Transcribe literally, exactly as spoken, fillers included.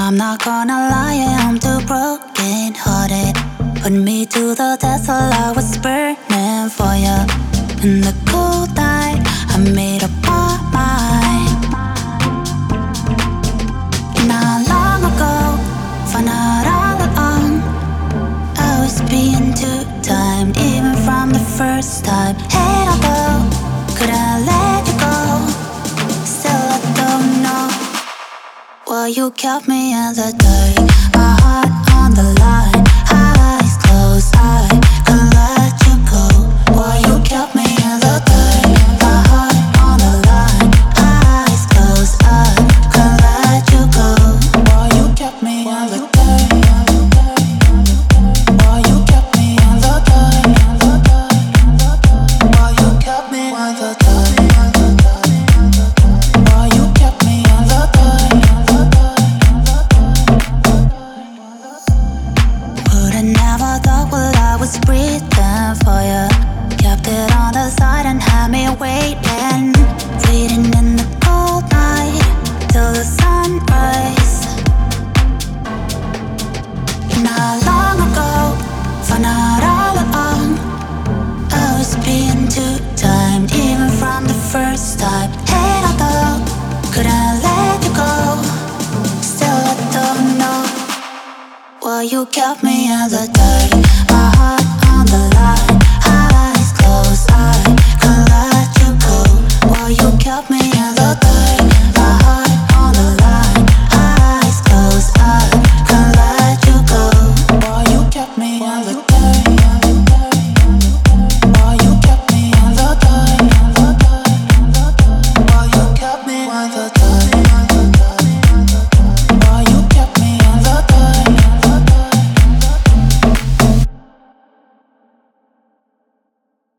I'm not gonna lie, I'm too broken hearted. Put me to the test while I was burning for you. In the cold night, I made up my mind. Not long ago, found out all along, I was being too timed, even from the first time. Hey, although, could I let you go? Still, I don't know. Well, you kept me in the dark, my heart on the line, eyes closed, I can't let you go. Well, you kept me in the dark, my heart on the line, eyes closed, I can't let you go. Well, you kept me in the dark. Well, you kept me in the dark. Well, you kept me in the dark. Well, you kept me in the dark. Would've never thought while I was breathing for you, kept it on the side and had me waiting, waiting in the cold night till the sunrise. Not long ago, found out all along, I was being too timed, even from the first time. Hey, although, could I let you go? Still, I don't know. Well, you kept me in the dark, my heart on the line, eyes closed, I can't let you go. Well, you kept me in the dark.